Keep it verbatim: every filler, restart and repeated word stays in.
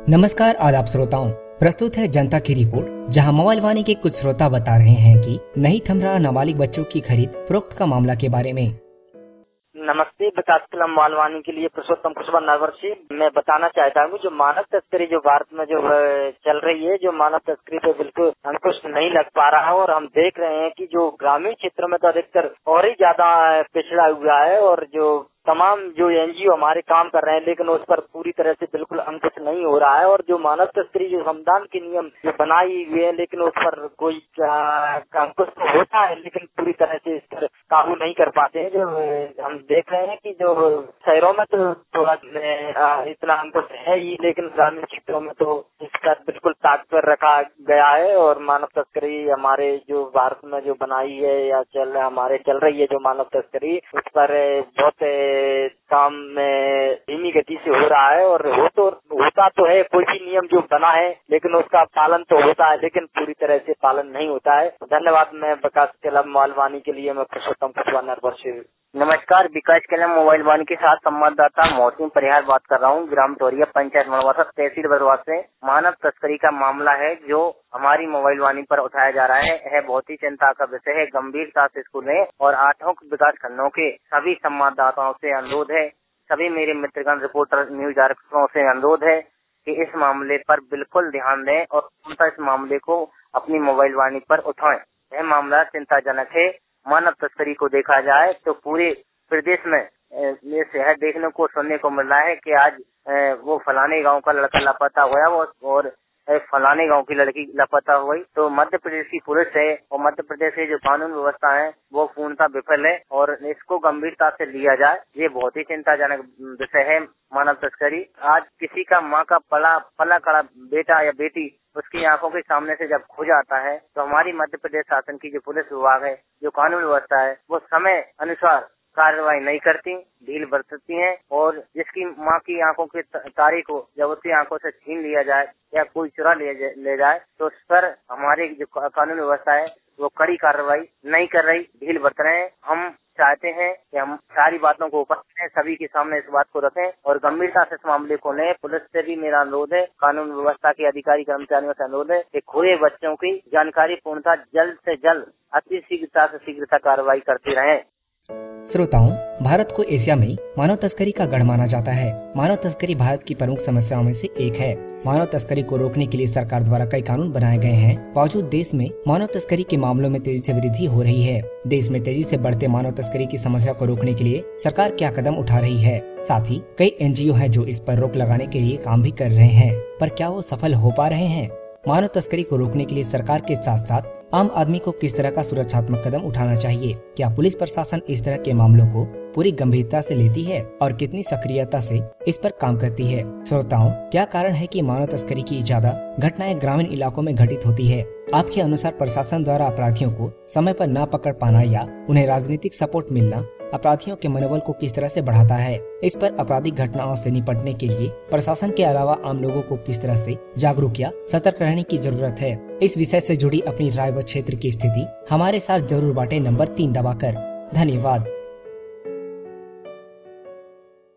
नमस्कार आदाब श्रोताओं, प्रस्तुत है जनता की रिपोर्ट, जहां मोबाइल वाणी के कुछ श्रोता बता रहे हैं कि नहीं थम रहा नाबालिग बच्चों की खरीद फरोख्त का मामला के बारे में। नमस्ते, विकास कलम मालवानी के लिए पुरुषोत्तम कुशवाहा नगर से मैं बताना चाहता हूँ जो मानव तस्करी जो भारत में जो चल रही है, जो मानव तस्करी पे बिल्कुल अंकुश नहीं लग पा रहा है और हम देख रहे हैं कि जो ग्रामीण क्षेत्रों में तो अधिकतर और ही ज्यादा पिछड़ा हुआ है और जो तमाम जो एनजीओ हमारे काम कर रहे हैं लेकिन उस पर पूरी तरह से बिल्कुल अंकुश नहीं हो रहा है और जो मानव तस्करी जो संविधान के नियम जो बनाई हुए हैं लेकिन उस पर कोई अंकुश तो होता है लेकिन पूरी तरह से इस पर काबू नहीं कर पाते हैं। जो हम देख रहे हैं कि जो शहरों में तो थोड़ा इतना अंकुश है ही लेकिन ग्रामीण क्षेत्रों में तो इस पर बिल्कुल ताक पर रखा गया है और मानव तस्करी हमारे जो भारत में जो बनाई है या चल हमारे चल रही है जो मानव तस्करी उस पर बहुत काम में धीमी गति से हो रहा है और हो तो होता तो है, कोई भी नियम जो बना है लेकिन उसका पालन तो होता है लेकिन पूरी तरह से पालन नहीं होता है। धन्यवाद। मैं विकास कलम मालवानी के लिए मैं पुरुषोत्तम कुशवाहा नरवर से। नमस्कार, विकास कलम मोबाइल वाणी के साथ संवाददाता मौसम परिहार बात कर रहा हूँ। ग्राम तोरिया पंचायत मनवासा तहसील बरवास से मानव तस्करी का मामला है जो हमारी मोबाइल वाणी पर उठाया जा रहा है। यह बहुत ही चिंता का विषय है। गंभीरता से इसको लें और आठों विकास खंडों के सभी संवाददाताओं से अनुरोध है, सभी मेरे मित्रगण रिपोर्टर न्यूज आर्टिस्टों से अनुरोध है कि इस मामले पर बिल्कुल ध्यान दें और तुरंत इस मामले को अपनी मोबाइल वाणी पर उठाएं। यह मामला चिंताजनक है। मानव तस्करी को देखा जाए तो पूरे प्रदेश में यह देखने को सुनने को मिल रहा है कि आज वो फलाने गांव का लड़का लापता हुआ और फलाने गांव की लड़की लापता हुई। तो मध्य प्रदेश की पुलिस है और मध्य प्रदेश की जो कानून व्यवस्था है वो पूर्णतः विफल है और इसको गंभीरता से लिया जाए। ये बहुत ही चिंताजनक विषय है मानव तस्करी। आज किसी का माँ का पला पला कड़ा बेटा या बेटी उसकी आंखों के सामने से जब खो जाता है तो हमारी मध्य प्रदेश शासन की जो पुलिस विभाग है, जो कानून व्यवस्था है, वो समय अनुसार कार्रवाई नहीं करती, ढील बरतती हैं और जिसकी माँ की आंखों के तारे को जब उसकी आंखों से छीन लिया जाए या कोई चुरा ले, ले जाए तो उस पर हमारी जो कानून व्यवस्था है वो कड़ी कार्रवाई नहीं कर रही, ढील बरत रहे हैं। हम चाहते हैं कि हम सारी बातों को ऊपर रखें, सभी के सामने इस बात को रखें और गंभीरता से इस मामले को लें। पुलिस से भी मेरा अनुरोध है, कानून व्यवस्था के अधिकारी कर्मचारियों से अनुरोध है कि खोए बच्चों की जानकारी पूर्णतः जल्द से जल्द अति शीघ्रता से शीघ्रता कार्रवाई करते रहें। श्रोताओं, भारत को एशिया में मानव तस्करी का गढ़ माना जाता है। मानव तस्करी भारत की प्रमुख समस्याओं में से एक है। मानव तस्करी को रोकने के लिए सरकार द्वारा कई कानून बनाए गए हैं। बावजूद देश में मानव तस्करी के मामलों में तेजी से वृद्धि हो रही है। देश में तेजी से बढ़ते मानव तस्करी की समस्या को रोकने के लिए सरकार क्या कदम उठा रही है? साथ ही कई एनजीओ हैं जो इस पर रोक लगाने के लिए काम भी कर रहे हैं, पर क्या वो सफल हो पा रहे हैं? मानव तस्करी को रोकने के लिए सरकार के साथ साथ आम आदमी को किस तरह का सुरक्षात्मक कदम उठाना चाहिए? क्या पुलिस प्रशासन इस तरह के मामलों को पूरी गंभीरता से लेती है और कितनी सक्रियता से इस पर काम करती है? श्रोताओं, क्या कारण है कि मानव तस्करी की ज्यादा घटनाएं ग्रामीण इलाकों में घटित होती है? आपके अनुसार प्रशासन द्वारा अपराधियों को समय पर न पकड़ पाना या उन्हें राजनीतिक सपोर्ट मिलना अपराधियों के मनोबल को किस तरह से बढ़ाता है? इस पर आपराधिक घटनाओं से निपटने के लिए प्रशासन के अलावा आम लोगों को किस तरह से जागरूक या सतर्क रहने की जरूरत है? इस विषय से जुड़ी अपनी राय व क्षेत्र की स्थिति हमारे साथ जरूर बांटे नंबर तीन दबाकर। धन्यवाद।